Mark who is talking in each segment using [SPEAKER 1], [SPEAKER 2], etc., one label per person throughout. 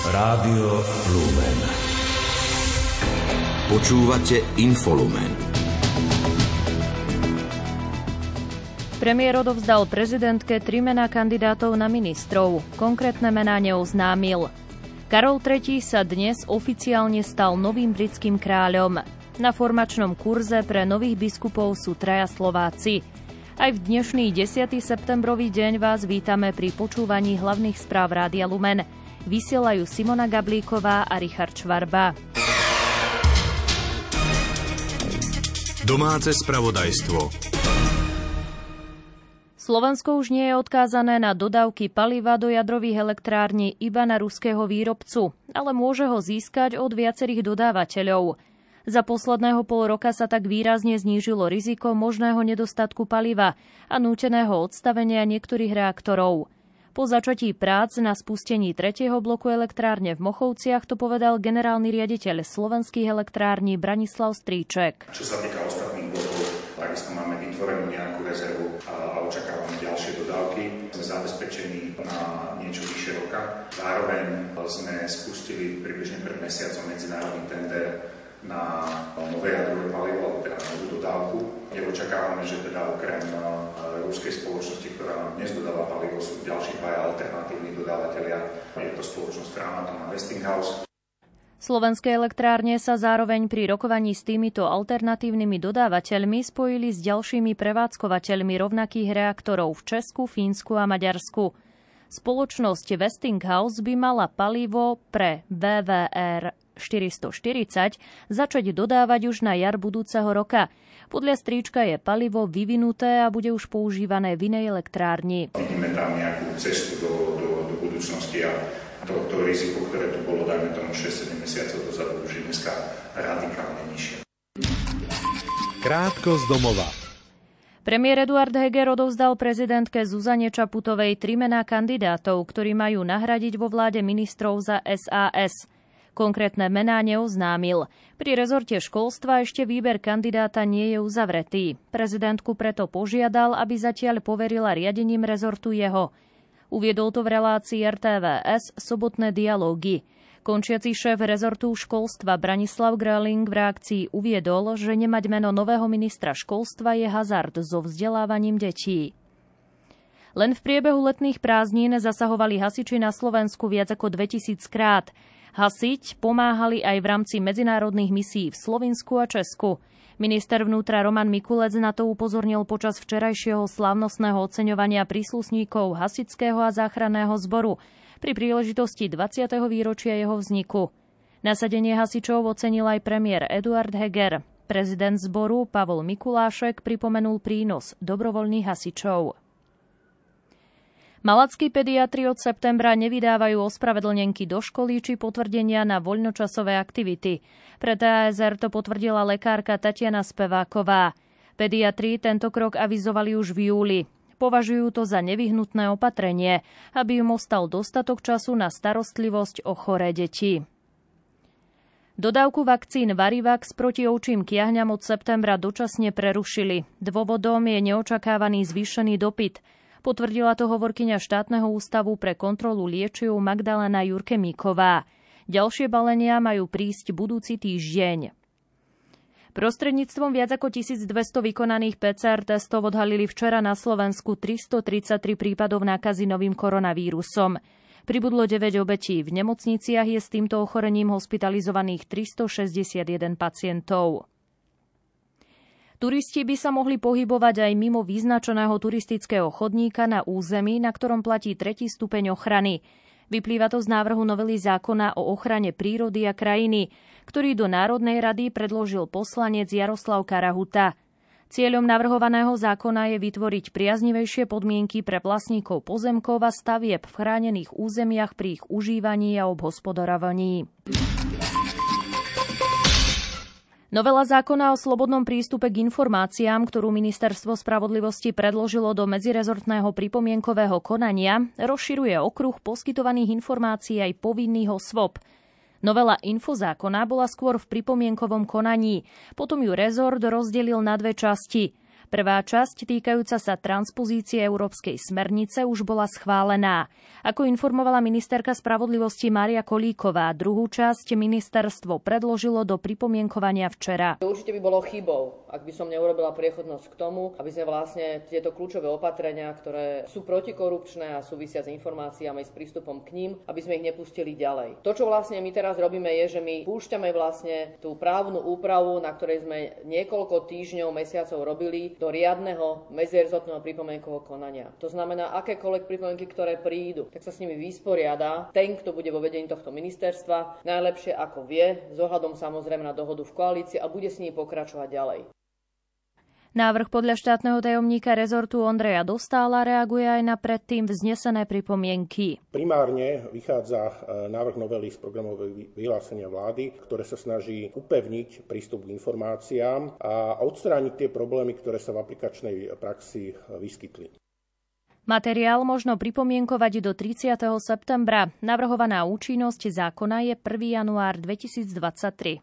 [SPEAKER 1] Rádio Lumen. Počúvate Infolumen.
[SPEAKER 2] Premiér odovzdal prezidentke 3 mená kandidátov na ministrov. Konkrétne mená neoznámil. Karol III sa dnes oficiálne stal novým britským kráľom. Na formačnom kurze pre nových biskupov sú 3 Slováci. Aj v dnešný 10. septembrový deň vás vítame pri počúvaní hlavných správ Rádia Lumen. Vysielajú Simona Gablíková a Richard Švarba.
[SPEAKER 1] Domáce spravodajstvo.
[SPEAKER 2] Slovensko už nie je odkázané na dodávky paliva do jadrových elektrární iba na ruského výrobcu, ale môže ho získať od viacerých dodávateľov. Za posledného pol roka sa tak výrazne znížilo riziko možného nedostatku paliva a núteného odstavenia niektorých reaktorov. Po začatí prác na spustení 3. bloku elektrárne v Mochovciach to povedal generálny riaditeľ slovenských elektrární Branislav Stríček.
[SPEAKER 3] Čo sa týka ostatných blokov, takisto máme vytvorenú nejakú rezervu a očakávame ďalšie dodávky. Sme zabezpečení na niečo vyššie roka. Zároveň sme spustili približne pred mesiacom medzinárodný tender na nové jadrové palivo, alebo teda na novú dodávku. Očakávame, že teda okrem ruskej spoločnosti, ktorá nám dnes dodáva palivo, sú ďalší 2 alternatívni dodávateľia. Je to spoločnosť Framatome a Westinghouse.
[SPEAKER 2] Slovenské elektrárne sa zároveň pri rokovaní s týmito alternatívnymi dodávateľmi spojili s ďalšími prevádzkovateľmi rovnakých reaktorov v Česku, Fínsku a Maďarsku. Spoločnosť Westinghouse by mala palivo pre VVR 440 začať dodávať už na jar budúceho roka. Podľa Stríčka je palivo vyvinuté a bude už používané v inej elektrárni.
[SPEAKER 3] Vidíme tam nejakú cestu do budúcnosti a to riziko, ktoré tu bolo, dajme tomu 6-7 mesiacov dozadu, už je dneska radikálne nižšie.
[SPEAKER 1] Krátko z domova.
[SPEAKER 2] Premiér Eduard Heger odovzdal prezidentke Zuzane Čaputovej 3 mená kandidátov, ktorí majú nahradiť vo vláde ministrov za SAS. Konkrétne mená neoznámil. Pri rezorte školstva ešte výber kandidáta nie je uzavretý. Prezidentku preto požiadal, aby zatiaľ poverila riadením rezortu jeho. Uviedol to v relácii RTVS Sobotné dialógy. Končiaci šéf rezortu školstva Branislav Gröling v reakcii uviedol, že nemať meno nového ministra školstva je hazard so vzdelávaním detí. Len v priebehu letných prázdnin zasahovali hasiči na Slovensku viac ako 2000 krát. Hasiť pomáhali aj v rámci medzinárodných misií v Slovinsku a Česku. Minister vnútra Roman Mikulec na to upozornil počas včerajšieho slávnostného oceňovania príslušníkov hasičského a záchranného zboru pri príležitosti 20. výročia jeho vzniku. Nasadenie hasičov ocenil aj premiér Eduard Heger. Prezident zboru Pavol Mikulášek pripomenul prínos dobrovoľných hasičov. Malackí pediatri od septembra nevydávajú ospravedlnenky do školy či potvrdenia na voľnočasové aktivity. Pre TASR to potvrdila lekárka Tatiana Speváková. Pediatri tento krok avizovali už v júli. Považujú to za nevyhnutné opatrenie, aby im ostal dostatok času na starostlivosť o choré deti. Dodávku vakcín Varivax proti ovčím kiahňam od septembra dočasne prerušili. Dôvodom je neočakávaný zvýšený dopyt. Potvrdila to hovorkyňa štátneho ústavu pre kontrolu liečiv Magdalena Jurkemíková. Ďalšie balenia majú prísť budúci týždeň. Prostredníctvom viac ako 1200 vykonaných PCR testov odhalili včera na Slovensku 333 prípadov nákazy novým koronavírusom. Pribudlo 9 obetí. V nemocniciach je s týmto ochorením hospitalizovaných 361 pacientov. Turisti by sa mohli pohybovať aj mimo vyznačeného turistického chodníka na území, na ktorom platí 3. stupeň ochrany. Vyplýva to z návrhu novely zákona o ochrane prírody a krajiny, ktorý do Národnej rady predložil poslanec Jaroslav Karahuta. Cieľom navrhovaného zákona je vytvoriť priaznivejšie podmienky pre vlastníkov pozemkov a stavieb v chránených územiach pri ich užívaní a obhospodarovaní. Novela zákona o slobodnom prístupe k informáciám, ktorú Ministerstvo spravodlivosti predložilo do medzirezortného pripomienkového konania, rozširuje okruh poskytovaných informácií aj povinných osôb. Novela infozákona bola skôr v pripomienkovom konaní, potom ju rezort rozdelil na 2 časti. Prvá časť, týkajúca sa transpozície európskej smernice, už bola schválená. Ako informovala ministerka spravodlivosti Mária Kolíková, druhú časť ministerstvo predložilo do pripomienkovania včera.
[SPEAKER 4] Určite by bolo chybou, ak by som neurobila priechodnosť k tomu, aby sme vlastne tieto kľúčové opatrenia, ktoré sú protikorupčné a súvisia s informáciami, s prístupom k ním, aby sme ich nepustili ďalej. To, čo vlastne my teraz robíme, je, že my púšťame vlastne tú právnu úpravu, na ktorej sme niekoľko týždňov, mesiacov robili, do riadneho medzirezortného pripomienkového konania. To znamená, akékoľvek pripomienky, ktoré prídu, tak sa s nimi vysporiada ten, kto bude vo vedení tohto ministerstva, najlepšie ako vie, s ohľadom samozrejme na dohodu v koalícii a bude s ní pokračovať ďalej.
[SPEAKER 2] Návrh podľa štátneho tajomníka rezortu Ondreja Dostála reaguje aj na predtým vznesené pripomienky.
[SPEAKER 5] Primárne vychádza návrh novely z programového vyhlásenia vlády, ktoré sa snaží upevniť prístup k informáciám a odstrániť tie problémy, ktoré sa v aplikačnej praxi vyskytli.
[SPEAKER 2] Materiál možno pripomienkovať do 30. septembra. Navrhovaná účinnosť zákona je 1. január 2023.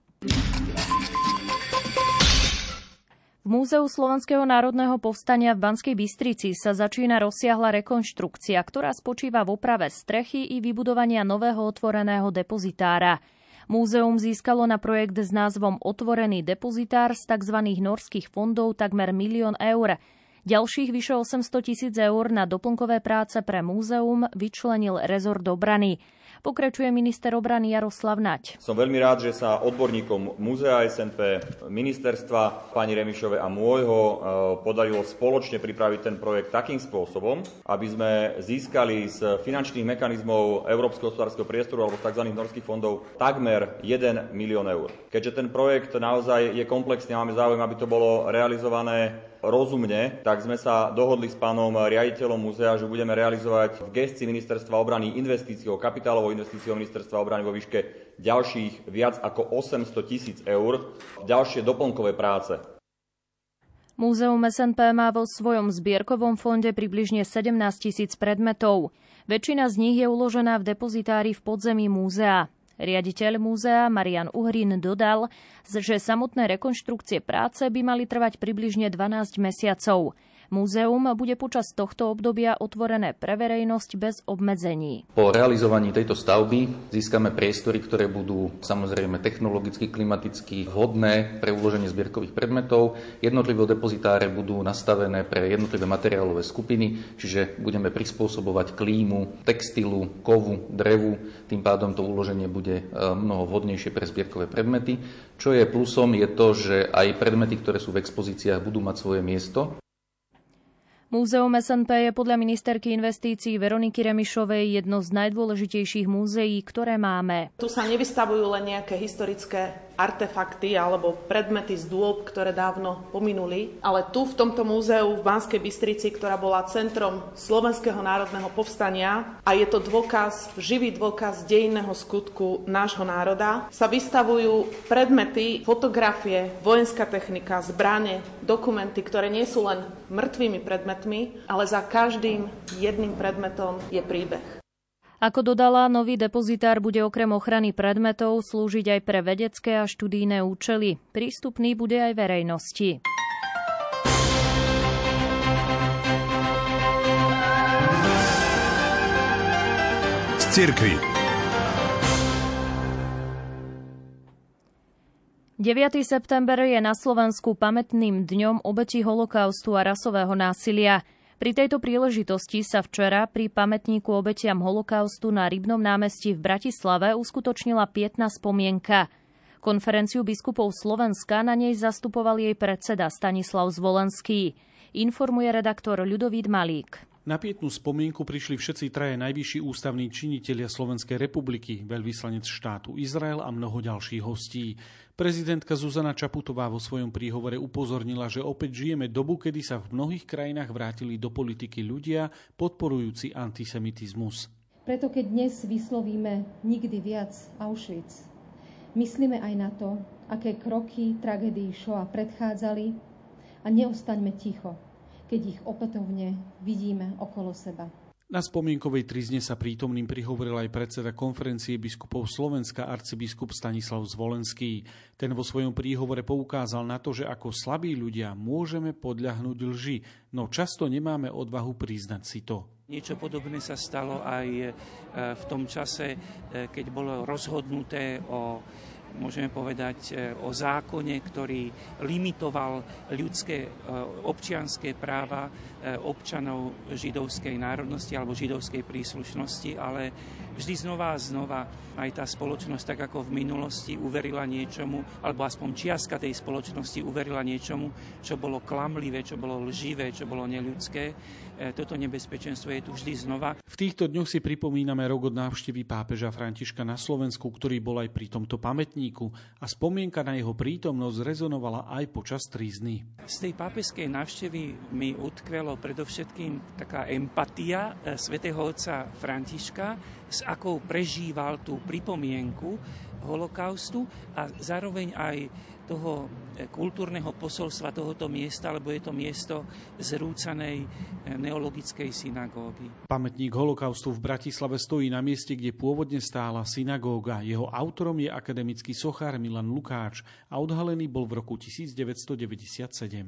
[SPEAKER 2] V Múzeu Slovenského národného povstania v Banskej Bystrici sa začína rozsiahla rekonštrukcia, ktorá spočíva v oprave strechy i vybudovania nového otvoreného depozitára. Múzeum získalo na projekt s názvom Otvorený depozitár z tzv. Norských fondov takmer 1 000 000 eur. Ďalších vyše 800 000 eur na doplnkové práce pre múzeum vyčlenil rezort obrany. Pokračuje minister obrany Jaroslav Naď.
[SPEAKER 6] Som veľmi rád, že sa odborníkom Múzea SNP, ministerstva, pani Remišovej a môjho podarilo spoločne pripraviť ten projekt takým spôsobom, aby sme získali z finančných mechanizmov Európskeho hospodárskeho priestoru alebo z tzv. Norských fondov takmer 1 000 000 eur. Keďže ten projekt naozaj je komplexný a máme záujem, aby to bolo realizované rozumne, tak sme sa dohodli s pánom riaditeľom múzea, že budeme realizovať v gestii ministerstva obrany investíciou, kapitálovou investíciou ministerstva obrany vo výške ďalších viac ako 800 000 eur, ďalšie doplnkové práce.
[SPEAKER 2] Múzeum SNP má vo svojom zbierkovom fonde približne 17 000 predmetov. Väčšina z nich je uložená v depozitári v podzemí múzea. Riaditeľ múzea Marian Uhrin dodal, že samotné rekonštrukcie práce by mali trvať približne 12 mesiacov. Múzeum bude počas tohto obdobia otvorené pre verejnosť bez obmedzení.
[SPEAKER 7] Po realizovaní tejto stavby získame priestory, ktoré budú samozrejme technologicky, klimaticky vhodné pre uloženie zbierkových predmetov. Jednotlivé depozitáre budú nastavené pre jednotlivé materiálové skupiny, čiže budeme prispôsobovať klímu, textilu, kovu, drevu. Tým pádom to uloženie bude mnoho vhodnejšie pre zbierkové predmety. Čo je plusom je to, že aj predmety, ktoré sú v expozíciách, budú mať svoje miesto.
[SPEAKER 2] Múzeum SNP je podľa ministerky investícií Veroniky Remišovej jedno z najdôležitejších múzeí, ktoré máme.
[SPEAKER 8] Tu sa nevystavujú len nejaké historické artefakty alebo predmety z dôb, ktoré dávno pominuli, ale tu v tomto múzeu v Banskej Bystrici, ktorá bola centrom Slovenského národného povstania a je to dôkaz, živý dôkaz dejinného skutku nášho národa, sa vystavujú predmety, fotografie, vojenská technika, zbrane, dokumenty, ktoré nie sú len mŕtvými predmetmi, ale za každým jedným predmetom je príbeh.
[SPEAKER 2] Ako dodala, nový depozitár bude okrem ochrany predmetov slúžiť aj pre vedecké a študijné účely. Prístupný bude aj verejnosti.
[SPEAKER 1] Z cirkvi.
[SPEAKER 2] 9. september je na Slovensku pamätným dňom obetí holokaustu a rasového násilia. Pri tejto príležitosti sa včera pri pamätníku obetiam holokaustu na Rybnom námestí v Bratislave uskutočnila pietná spomienka. Konferenciu biskupov Slovenska na nej zastupoval jej predseda Stanislav Zvolenský. Informuje redaktor Ľudovít Malík.
[SPEAKER 9] Na pietnú spomienku prišli všetci traje najvyšší ústavní činitelia Slovenskej republiky, veľvyslanec štátu Izrael a mnoho ďalších hostí. Prezidentka Zuzana Čaputová vo svojom príhovore upozornila, že opäť žijeme dobu, kedy sa v mnohých krajinách vrátili do politiky ľudia podporujúci antisemitizmus.
[SPEAKER 10] Preto keď dnes vyslovíme nikdy viac Auschwitz, myslíme aj na to, aké kroky tragédii Shoah predchádzali a neostaňme ticho, keď ich opätovne vidíme okolo seba.
[SPEAKER 9] Na spomienkovej trizne sa prítomným prihovoril aj predseda konferencie biskupov Slovenska arcibiskup Stanislav Zvolenský. Ten vo svojom príhovore poukázal na to, že ako slabí ľudia môžeme podľahnúť lži, no často nemáme odvahu priznať si to.
[SPEAKER 11] Niečo podobné sa stalo aj v tom čase, keď bolo rozhodnuté môžeme povedať, o zákone, ktorý limitoval ľudské občianske práva občanov židovskej národnosti alebo židovskej príslušnosti, ale vždy znova a znova aj tá spoločnosť, tak ako v minulosti, uverila niečomu, alebo aspoň čiastka tej spoločnosti uverila niečomu, čo bolo klamlivé, čo bolo lživé, čo bolo neľudské. Toto nebezpečenstvo je tu vždy znova.
[SPEAKER 9] V týchto dňoch si pripomíname rok od návštevy pápeža Františka na Slovensku, ktorý bol aj pri tomto pamätníku, a spomienka na jeho prítomnosť rezonovala aj počas trízny.
[SPEAKER 11] Z tej pápežskej návštevy mi utkvelo predovšetkým taká empatia svätého otca Františka, s akou prežíval tú pripomienku holokaustu a zároveň aj toho kultúrneho posolstva tohoto miesta, lebo je to miesto zrúcanej neologickej synagógy.
[SPEAKER 9] Pamätník holokaustu v Bratislave stojí na mieste, kde pôvodne stála synagóga. Jeho autorom je akademický sochár Milan Lukáč a odhalený bol v roku 1997.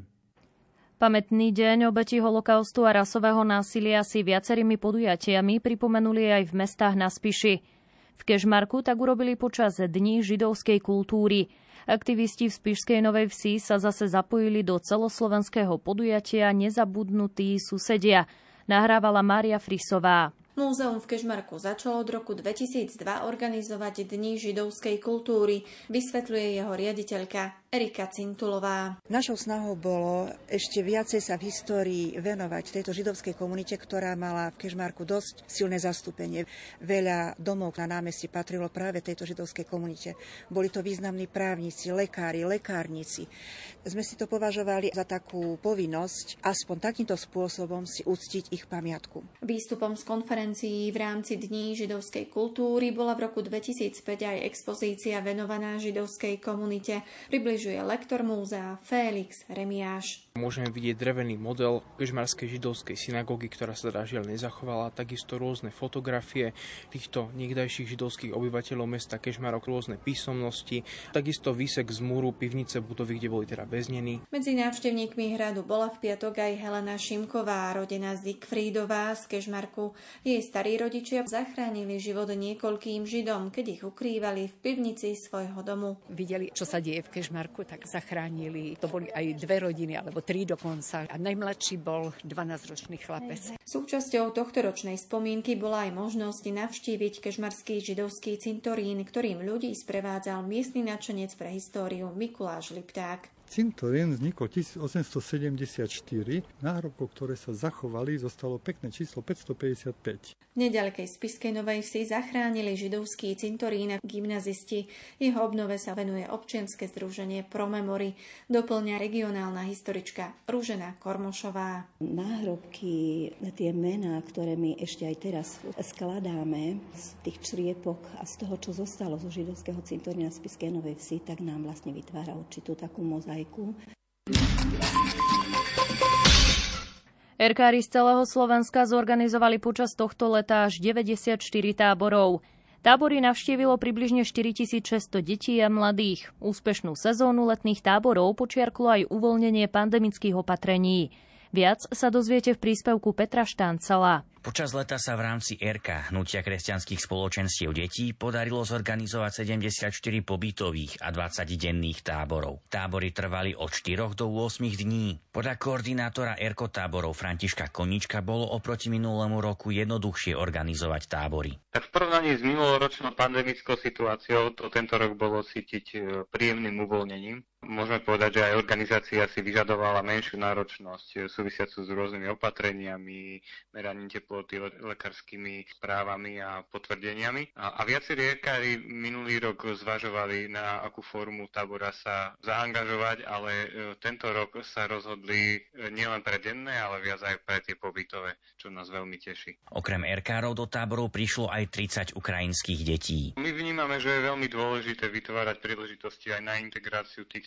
[SPEAKER 2] Pamätný deň obetí holokaustu a rasového násilia si viacerými podujatiami pripomenuli aj v mestách na Spiši. V Kežmarku tak urobili počas Dní židovskej kultúry. Aktivisti v Spišskej Novej Vsi sa zase zapojili do celoslovenského podujatia Nezabudnutí susedia. Nahrávala Mária Frisová.
[SPEAKER 12] Múzeum v Kežmarku začalo od roku 2002 organizovať Dni židovskej kultúry, vysvetľuje jeho riaditeľka Erika Cintulová.
[SPEAKER 13] Našou snahou bolo ešte viacej sa v histórii venovať tejto židovskej komunite, ktorá mala v Kežmarku dosť silné zastúpenie. Veľa domov na námestí patrilo práve tejto židovskej komunite. Boli to významní právnici, lekári, lekárnici. Sme si to považovali za takú povinnosť, aspoň takýmto spôsobom si uctiť ich pamiatku.
[SPEAKER 12] Výstupom z konferencií v rámci Dní židovskej kultúry bola v roku 2005 aj expozícia venovaná židovskej komunite. Približuje lektor múzea Félix Remiáš.
[SPEAKER 14] Môžeme vidieť drevený model kežmarskej židovskej synagógy, ktorá sa žiaľ nezachovala, takisto rôzne fotografie týchto niekdajších židovských obyvateľov mesta Kežmarok, rôzne písomnosti, takisto výsek z múru pivnice budovy, kde boli teda väznení.
[SPEAKER 12] Medzi návštevníkmi hradu bola v piatok aj Helena Šimková, rodená Zigfrídová z Kežmarku. Jej starí rodičia zachránili život niekoľkým Židom, keď ich ukrývali v pivnici svojho domu.
[SPEAKER 15] Videli, čo sa deje v Kežmarku, tak zachránili. To boli aj 2 rodiny, alebo 3 dokonca. A najmladší bol 12-ročný chlapec.
[SPEAKER 12] Súčasťou tohtoročnej spomienky bola aj možnosť navštíviť kežmarský židovský cintorín, ktorým ľudí sprevádzal miestny nadšenec pre históriu Mikuláš Lipták.
[SPEAKER 16] Cintorín vznikol 1874. Náhrobkov, ktoré sa zachovali, zostalo pekné číslo 555.
[SPEAKER 12] V neďalekej Spišskej Novej Vsi zachránili židovský cintorín gymnazisti. Jeho obnove sa venuje občianske združenie Promemory. Doplňa regionálna historička Ružena Kormošová.
[SPEAKER 17] Náhrobky, tie mená, ktoré my ešte aj teraz skladáme z tých čriepok a z toho, čo zostalo zo židovského cintorína v Spišskej Novej Vsi, tak nám vlastne vytvára určitú takú mozaiku.
[SPEAKER 2] Erkári z celého Slovenska zorganizovali počas tohto leta až 94 táborov. Tábory navštívilo približne 4600 detí a mladých. Úspešnú sezónu letných táborov počiarklo aj uvoľnenie pandemických opatrení. Viac sa dozviete v príspevku Petra Štáncela.
[SPEAKER 18] Počas leta sa v rámci ERKA, Hnutia kresťanských spoločenstiev detí, podarilo zorganizovať 74 pobytových a 20 denných táborov. Tábory trvali od 4 do 8 dní. Podľa koordinátora ERKO táborov Františka Koníčka bolo oproti minulému roku jednoduchšie organizovať tábory.
[SPEAKER 19] Tak v porovnaní s minuloročnou pandemickou situáciou to tento rok bolo cítiť príjemným uvoľnením. Môžeme povedať, že aj organizácia si vyžadovala menšiu náročnosť súvisiacu s rôznymi opatreniami, meraním teploty, lekárskymi správami a potvrdeniami. A viacerí erkári minulý rok zvažovali, na akú formu tábora sa zaangažovať, ale tento rok sa rozhodli nielen pre denné, ale viac aj pre tie pobytové, čo nás veľmi teší.
[SPEAKER 18] Okrem erkárov do táborov prišlo aj 30 ukrajinských detí.
[SPEAKER 19] My vnímame, že je veľmi dôležité vytvárať príležitosti aj na integráciu týchto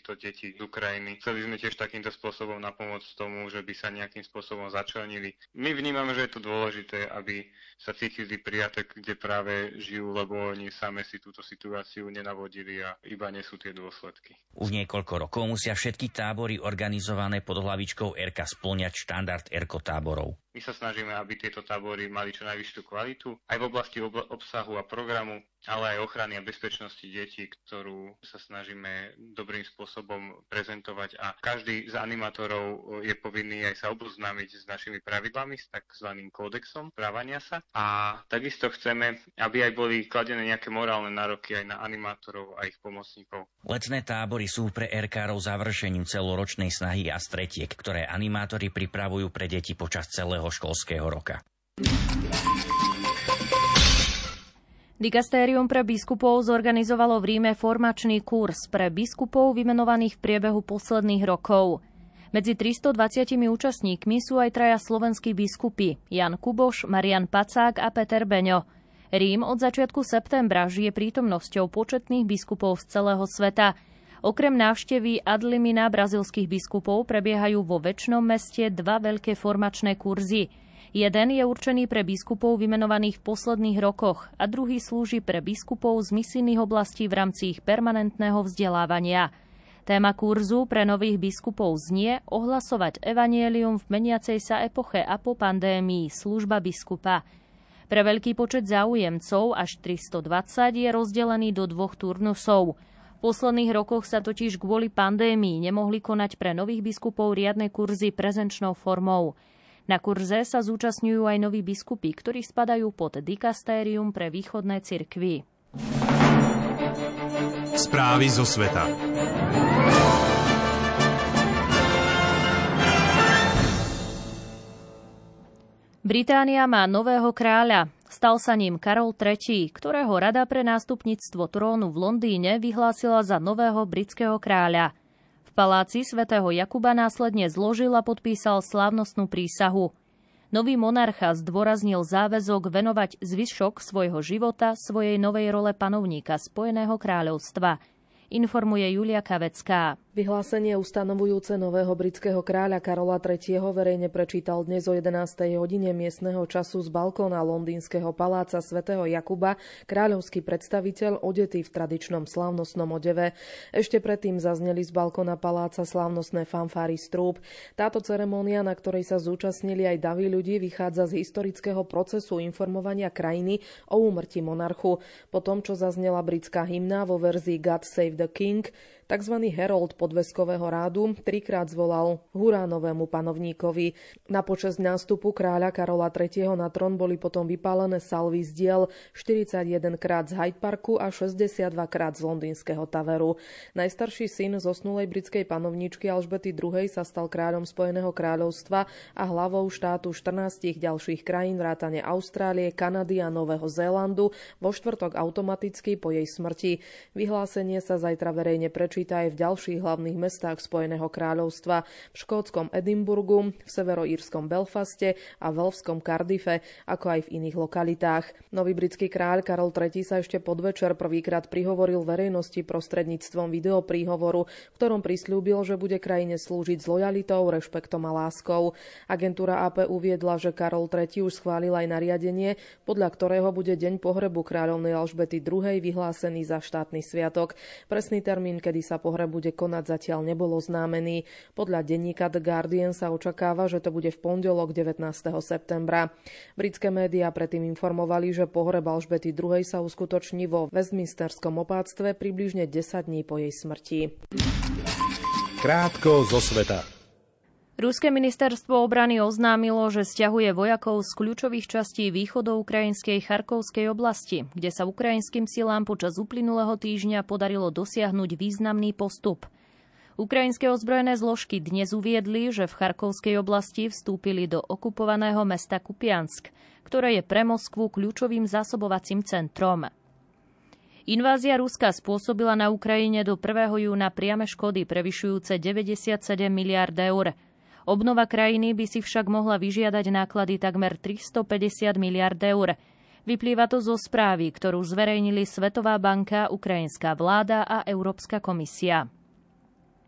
[SPEAKER 19] týchto detí z Ukrajiny. Chceli sme tiež takýmto spôsobom napomôcť tomu, že by sa nejakým spôsobom začlenili. My vnímame, že je to dôležité, aby sa cítili prijaté, kde práve žijú, lebo oni same si túto situáciu nenavodili a iba nesú tie dôsledky.
[SPEAKER 18] Už niekoľko rokov musia všetky tábory organizované pod hlavičkou ERKA spĺňať štandard ERKO táborov.
[SPEAKER 19] My sa snažíme, aby tieto tábory mali čo najvyššiu kvalitu, aj v oblasti obsahu a programu, ale aj ochrany a bezpečnosti detí, ktorú sa snažíme dobrým spôsobom prezentovať. A každý z animátorov je povinný aj sa oboznámiť s našimi pravidlami, s takzvaným kódexom správania sa. A takisto chceme, aby aj boli kladené nejaké morálne nároky aj na animátorov a ich pomocníkov.
[SPEAKER 18] Letné tábory sú pre erkárov završením celoročnej snahy a stretiek, ktoré animátori pripravujú pre deti počas celého školského roka.
[SPEAKER 2] Dikastérium pre biskupov zorganizovalo v Ríme formačný kurz pre biskupov vymenovaných v priebehu posledných rokov. Medzi 320 účastníkmi sú aj traja slovenskí biskupy, Jan Kuboš, Marian Pacák a Peter Beňo. Rím od začiatku septembra žije prítomnosťou početných biskupov z celého sveta. Okrem návštevy ad limina brazilských biskupov prebiehajú vo Večnom meste dva veľké formačné kurzy. Jeden je určený pre biskupov vymenovaných v posledných rokoch a druhý slúži pre biskupov z misijných oblastí v rámci ich permanentného vzdelávania. Téma kurzu pre nových biskupov znie ohlasovať evanjelium v meniacej sa epoche a po pandémii, služba biskupa. Pre veľký počet záujemcov, až 320, je rozdelený do dvoch turnusov. V posledných rokoch sa totiž kvôli pandémii nemohli konať pre nových biskupov riadne kurzy prezenčnou formou. Na kurze sa zúčastňujú aj noví biskupy, ktorí spadajú pod dikastérium pre východné cirkvi.
[SPEAKER 1] Správy zo sveta.
[SPEAKER 2] Británia má nového kráľa. Stal sa ním Karol III, ktorého Rada pre nástupníctvo trónu v Londýne vyhlásila za nového britského kráľa. V paláci svätého Jakuba následne zložil a podpísal slávnostnú prísahu. Nový monarcha zdôraznil záväzok venovať zvyšok svojho života svojej novej role panovníka Spojeného kráľovstva. Informuje Julia Kavecká.
[SPEAKER 20] Vyhlásenie ustanovujúce nového britského kráľa Karola III. Verejne prečítal dnes o 11. hodine miestneho času z balkóna londýnskeho paláca svätého Jakuba kráľovský predstaviteľ odetý v tradičnom slávnostnom odeve. Ešte predtým zazneli z balkóna paláca slávnostné fanfáry z trúb. Táto ceremónia, na ktorej sa zúčastnili aj davy ľudí, vychádza z historického procesu informovania krajiny o úmrtí monarchu. Po tom, čo zaznela britská hymna vo verzii God Save the King, takzvaný herold podveskového rádu trikrát zvolal hurá novému panovníkovi. Na počesť nástupu kráľa Karola III. Na trón boli potom vypálené salvy z diel 41 krát z Hyde Parku a 62 krát z londýnskeho Taveru. Najstarší syn zosnulej britskej panovníčky Alžbety II. Sa stal kráľom Spojeného kráľovstva a hlavou štátu 14 ďalších krajín vrátane Austrálie, Kanady a Nového Zélandu vo štvrtok automaticky po jej smrti. Vyhlásenie sa zajtra verejne prečíta aj v ďalších hlavných mestách Spojeného kráľovstva, v škótskom Edinburgu, v severoírskom Belfaste a welskom Cardiffe, ako aj v iných lokalitách. Nový britský kráľ Karol III. Sa ešte podvečer prvýkrát prihovoril verejnosti prostredníctvom videopríhovoru, v ktorom prisľúbil, že bude krajine slúžiť s lojalitou, rešpektom a láskou. Agentúra AP uviedla, že Karol III. Už schválil aj nariadenie, podľa ktorého bude deň pohrebu kráľovnej Alžbety II. Vyhlásený za štátny sviatok. Presný termín, kedy sa pohreb bude konať, zatiaľ nebol oznámený. Podľa denníka The Guardian sa očakáva, že to bude v pondelok 19. septembra. Britské médiá predtým informovali, že pohreb Alžbety II. Sa uskutoční vo Westminsterskom opátstve približne 10 dní po jej smrti.
[SPEAKER 1] Krátko zo sveta.
[SPEAKER 2] Ruské ministerstvo obrany oznámilo, že sťahuje vojakov z kľúčových častí východoukrajinskej Charkovskej oblasti, kde sa ukrajinským silám počas uplynulého týždňa podarilo dosiahnuť významný postup. Ukrajinské ozbrojené zložky dnes uviedli, že v Charkovskej oblasti vstúpili do okupovaného mesta Kupiansk, ktoré je pre Moskvu kľúčovým zásobovacím centrom. Invázia Ruska spôsobila na Ukrajine do 1. júna priame škody prevyšujúce 97 miliárd eur. Obnova krajiny by si však mohla vyžiadať náklady takmer 350 miliárd eur. Vyplýva to zo správy, ktorú zverejnili Svetová banka, ukrajinská vláda a Európska komisia.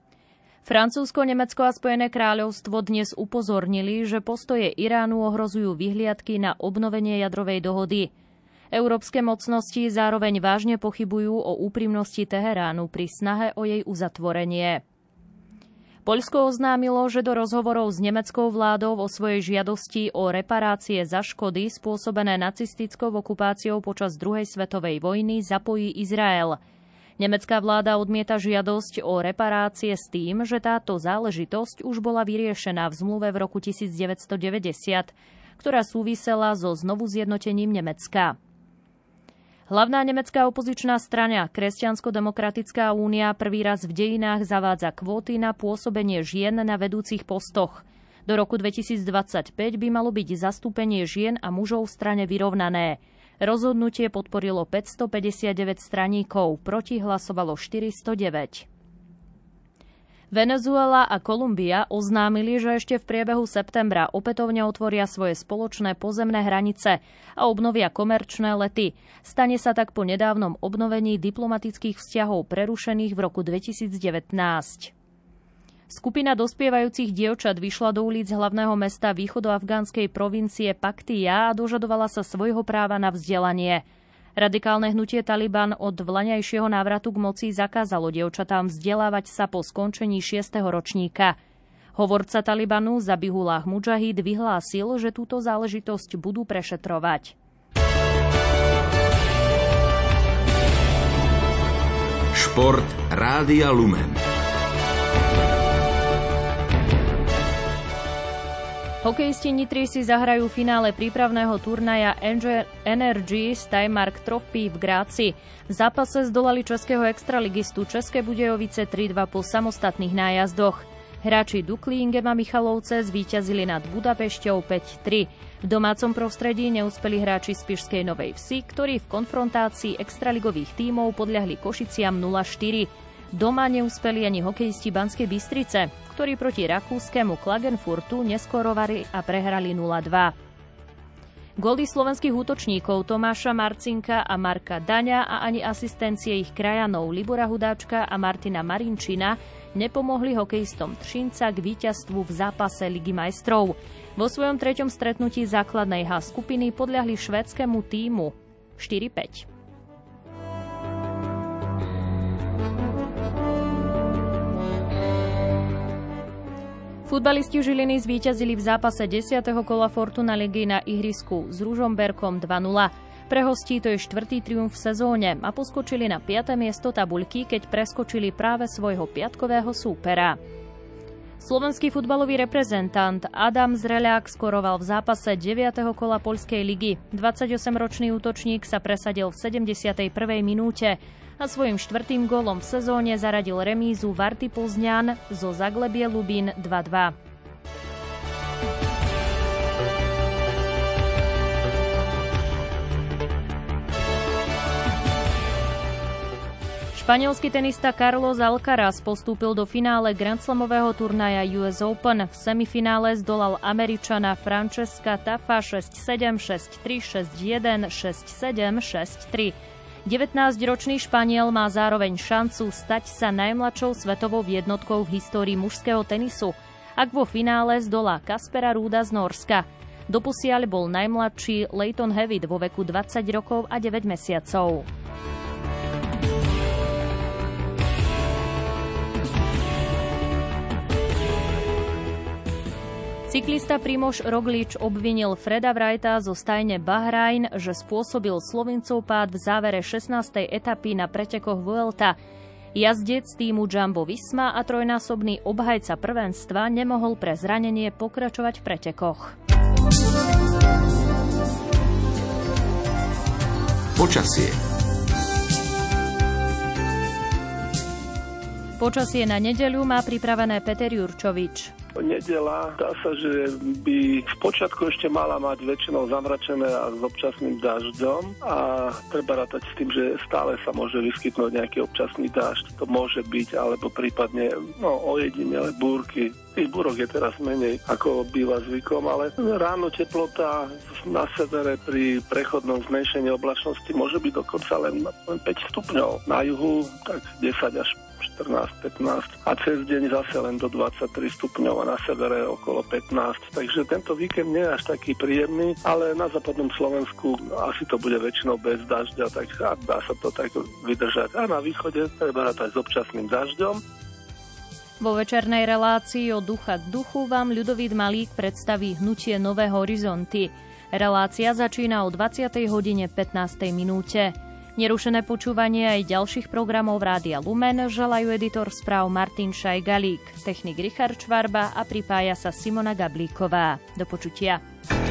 [SPEAKER 2] Francúzsko, Nemecko a Spojené kráľovstvo dnes upozornili, že postoje Iránu ohrozujú vyhliadky na obnovenie jadrovej dohody. Európske mocnosti zároveň vážne pochybujú o úprimnosti Teheránu pri snahe o jej uzatvorenie. Poľsko oznámilo, že do rozhovorov s nemeckou vládou o svojej žiadosti o reparácie za škody spôsobené nacistickou okupáciou počas druhej svetovej vojny zapojí Izrael. Nemecká vláda odmieta žiadosť o reparácie s tým, že táto záležitosť už bola vyriešená v zmluve v roku 1990, ktorá súvisela so znovuzjednotením Nemecka. Hlavná nemecká opozičná strana Kresťansko-demokratická únia prvý raz v dejinách zavádza kvóty na pôsobenie žien na vedúcich postoch. Do roku 2025 by malo byť zastúpenie žien a mužov v strane vyrovnané. Rozhodnutie podporilo 559 straníkov, proti hlasovalo 409. Venezuela a Kolumbia oznámili, že ešte v priebehu septembra opätovne otvoria svoje spoločné pozemné hranice a obnovia komerčné lety. Stane sa tak po nedávnom obnovení diplomatických vzťahov prerušených v roku 2019. Skupina dospievajúcich dievčat vyšla do ulic hlavného mesta východoafgánskej provincie Paktia a dožadovala sa svojho práva na vzdelanie. Radikálne hnutie Taliban od vlaňajšieho návratu k moci zakázalo dievčatám vzdelávať sa po skončení 6. ročníka. Hovorca Talibanu Zabihullah Mudžahid vyhlásil, že túto záležitosť budú prešetrovať.
[SPEAKER 1] Šport Rádia Lumen.
[SPEAKER 2] Hokejisti Nitry si zahrajú v finále prípravného turnaja Energy Steiermark Trophy v Gráci. V zápase zdolali českého extraligistu České Budějovice 3-2 po samostatných nájazdoch. Hráči Dukly Ingema Michalovce zvíťazili nad Budapešťou 5-3. V domácom prostredí neúspeli hráči z Spišskej Novej Vsi, ktorí v konfrontácii extraligových tímov podľahli Košiciam 0-4. Doma neúspeli ani hokejisti Banskej Bystrice, ktorí proti rakúskemu Klagenfurtu neskorovali a prehrali 0-2. Góly slovenských útočníkov Tomáša Marcinka a Marka Daňa a ani asistencie ich krajanov Libora Hudáčka a Martina Marinčina nepomohli hokejistom Třinca k víťazstvu v zápase Ligy majstrov. Vo svojom treťom stretnutí základnej H skupiny podľahli švédskému tímu 4-5. Futbalisti Žiliny zvíťazili v zápase 10. kola Fortuna ligy na ihrisku s Ružomberkom 2-0. Pre hostí to je 4. triumf v sezóne a poskočili na 5. miesto tabuľky, keď preskočili práve svojho piatkového súpera. Slovenský futbalový reprezentant Adam Zreľák skoroval v zápase 9. kola poľskej ligy. 28-ročný útočník sa presadil v 71. minúte a svojím 4. gólom v sezóne zaradil remízu Varty Pozňan zo Zaglebie Lubín 2-2. Španielský tenista Carlos Alcaraz postúpil do finále Grand Slamového turnaja US Open. V semifinále zdolal Američana Francesca Taffa 6-7, 6-3, 6-1, 6-7, 6-3. 19-ročný Španiel má zároveň šancu stať sa najmladšou svetovou jednotkou v histórii mužského tenisu, ak vo finále zdolá Kaspera Rúda z Nórska. Doposiaľ bol najmladší Leighton Hewitt vo veku 20 rokov a 9 mesiacov. Cyklista Primož Roglič obvinil Freda Wrighta zo stajne Bahrajn, že spôsobil Slovincov pád v závere 16. etapy na pretekoch Vuelta. Jazdec týmu Jumbo Visma a trojnásobný obhajca prvenstva nemohol pre zranenie pokračovať v pretekoch.
[SPEAKER 1] Počasie.
[SPEAKER 2] Počasie na nedeľu má pripravené Peter Jurčovič.
[SPEAKER 21] Nedeľa, dá sa, že by v počiatku ešte mala mať väčšinou zamračené a s občasným dažďom a treba rátať s tým, že stále sa môže vyskytnúť nejaký občasný dážď. To môže byť, alebo prípadne ojedinele búrky. Tých búrok je teraz menej, ako býva zvykom, ale ráno teplota na severe pri prechodnom zmenšení oblačnosti môže byť dokonca len 5 stupňov. Na juhu tak 10 až 14-15 a cez deň zase len do 23 stupňov a na severe okolo 15. Takže tento víkend nie je až taký príjemný, ale na západnom Slovensku asi to bude väčšinou bez dažďa, tak dá sa to tak vydržať. A na východe treba rátať s občasným dažďom.
[SPEAKER 2] Vo večernej relácii od ducha k duchu vám Ľudovít Malík predstaví hnutie Nové horizonty. Relácia začína o 20:15. Nerušené počúvanie aj ďalších programov Rádia Lumen želajú editor správ Martin Šajgalík, technik Richard Čvarba a pripája sa Simona Gablíková. Do počutia.